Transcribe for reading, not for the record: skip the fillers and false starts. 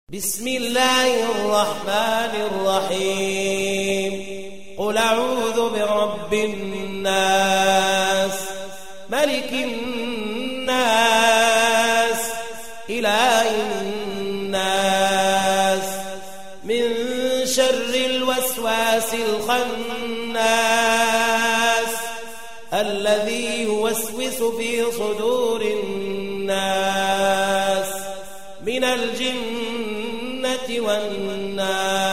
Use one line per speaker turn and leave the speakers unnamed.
بسم الله الرحمن الرحيم قل أعوذ برب الناس ملك الناس إله الناس من شر الوسواس الخناس الذي يوسوس في صدور الناس من الجنة والناس.